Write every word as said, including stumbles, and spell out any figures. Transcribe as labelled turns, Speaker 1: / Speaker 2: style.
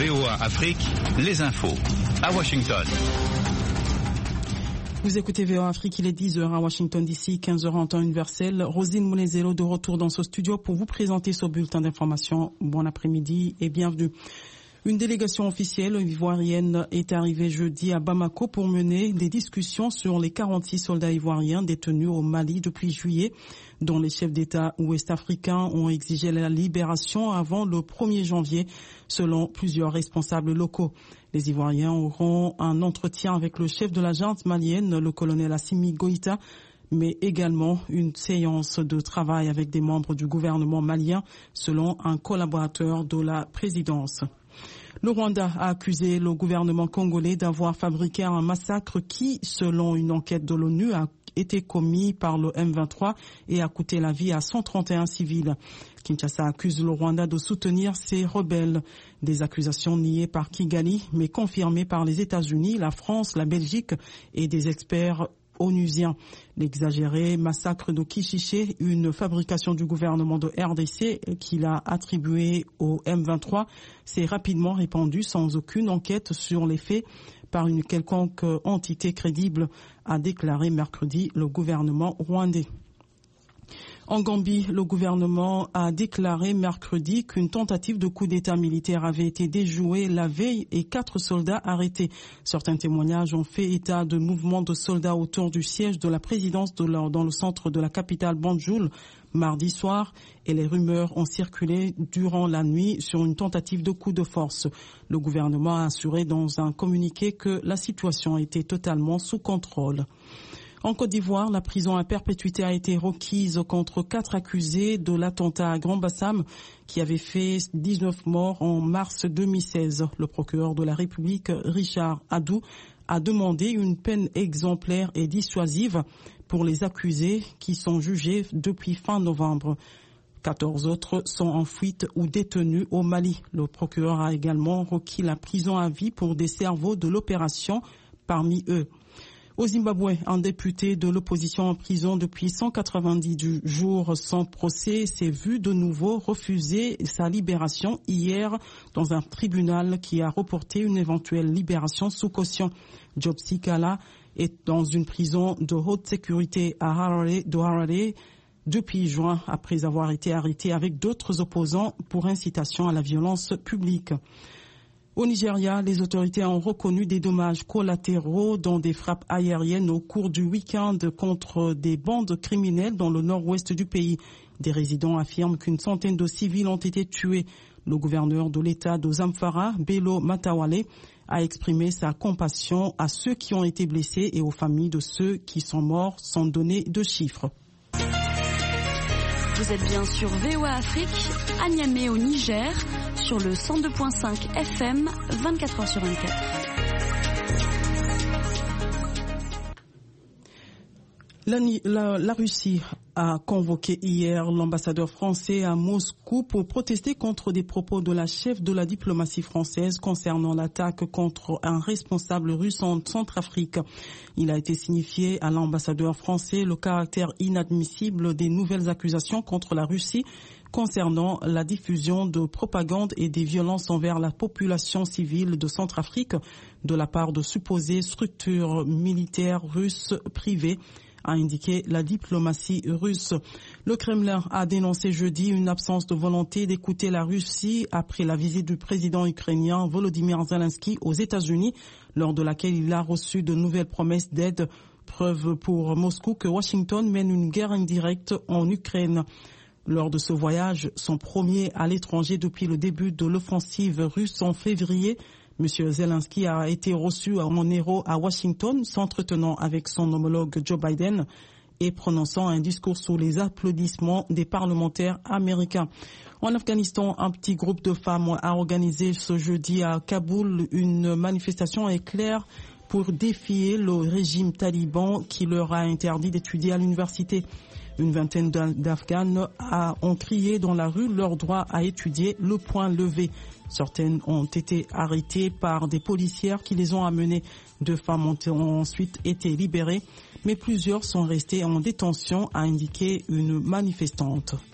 Speaker 1: V O A Afrique, les infos à Washington.
Speaker 2: Vous écoutez V O A Afrique, il est dix heures à Washington D C, quinze heures en temps universel. Rosine Moulezelo de retour dans ce studio pour vous présenter ce bulletin d'information. Bon après-midi et bienvenue. Une délégation officielle ivoirienne est arrivée jeudi à Bamako pour mener des discussions sur les quarante-six soldats ivoiriens détenus au Mali depuis juillet, dont les chefs d'État ouest-africains ont exigé la libération avant le premier janvier, selon plusieurs responsables locaux. Les Ivoiriens auront un entretien avec le chef de la junte malienne, le colonel Assimi Goïta, mais également une séance de travail avec des membres du gouvernement malien, selon un collaborateur de la présidence. Le Rwanda a accusé le gouvernement congolais d'avoir fabriqué un massacre qui, selon une enquête de l'ONU, a été commis par le M vingt-trois et a coûté la vie à cent trente et un civils. Kinshasa accuse le Rwanda de soutenir ces rebelles. Des accusations niées par Kigali, mais confirmées par les États-Unis, la France, la Belgique et des experts onusiens. L'exagéré massacre de Kichiché, une fabrication du gouvernement de R D C qu'il a attribué au M vingt-trois, s'est rapidement répandu sans aucune enquête sur les faits par une quelconque entité crédible, a déclaré mercredi le gouvernement rwandais. En Gambie, le gouvernement a déclaré mercredi qu'une tentative de coup d'État militaire avait été déjouée la veille et quatre soldats arrêtés. Certains témoignages ont fait état de mouvements de soldats autour du siège de la présidence de leur, dans le centre de la capitale Banjul mardi soir et les rumeurs ont circulé durant la nuit sur une tentative de coup de force. Le gouvernement a assuré dans un communiqué que la situation était totalement sous contrôle. En Côte d'Ivoire, la prison à perpétuité a été requise contre quatre accusés de l'attentat à Grand-Bassam qui avait fait dix-neuf morts en mars deux mille seize. Le procureur de la République, Richard Adou, a demandé une peine exemplaire et dissuasive pour les accusés qui sont jugés depuis fin novembre. quatorze autres sont en fuite ou détenus au Mali. Le procureur a également requis la prison à vie pour des cerveaux de l'opération parmi eux. Au Zimbabwe, un député de l'opposition en prison depuis cent quatre-vingt-dix jours sans procès s'est vu de nouveau refuser sa libération hier dans un tribunal qui a reporté une éventuelle libération sous caution. Job Sikala est dans une prison de haute sécurité à Harare, de Harare depuis juin après avoir été arrêté avec d'autres opposants pour incitation à la violence publique. Au Nigeria, les autorités ont reconnu des dommages collatéraux dans des frappes aériennes au cours du week-end contre des bandes criminelles dans le nord-ouest du pays. Des résidents affirment qu'une centaine de civils ont été tués. Le gouverneur de l'État de Zamfara, Bello Matawale, a exprimé sa compassion à ceux qui ont été blessés et aux familles de ceux qui sont morts sans donner de chiffres.
Speaker 3: Vous êtes bien sur V O A Afrique, à Niamey au Niger, sur le cent deux virgule cinq F M, vingt-quatre heures sur vingt-quatre.
Speaker 2: La, la, la Russie a convoqué hier l'ambassadeur français à Moscou pour protester contre des propos de la chef de la diplomatie française concernant l'attaque contre un responsable russe en Centrafrique. Il a été signifié à l'ambassadeur français le caractère inadmissible des nouvelles accusations contre la Russie concernant la diffusion de propagande et des violences envers la population civile de Centrafrique de la part de supposées structures militaires russes privées, a indiqué la diplomatie russe. Le Kremlin a dénoncé jeudi une absence de volonté d'écouter la Russie après la visite du président ukrainien Volodymyr Zelensky aux États-Unis, lors de laquelle il a reçu de nouvelles promesses d'aide, preuve pour Moscou que Washington mène une guerre indirecte en Ukraine. Lors de ce voyage, son premier à l'étranger depuis le début de l'offensive russe en février, M. Zelensky a été reçu en héros à Washington, s'entretenant avec son homologue Joe Biden et prononçant un discours sous les applaudissements des parlementaires américains. En Afghanistan, un petit groupe de femmes a organisé ce jeudi à Kaboul une manifestation éclair pour défier le régime taliban qui leur a interdit d'étudier à l'université. Une vingtaine d'Afghanes ont crié dans la rue leur droit à étudier le point levé. Certaines ont été arrêtées par des policières qui les ont amenées. Deux femmes ont ensuite été libérées, mais plusieurs sont restées en détention, a indiqué une manifestante.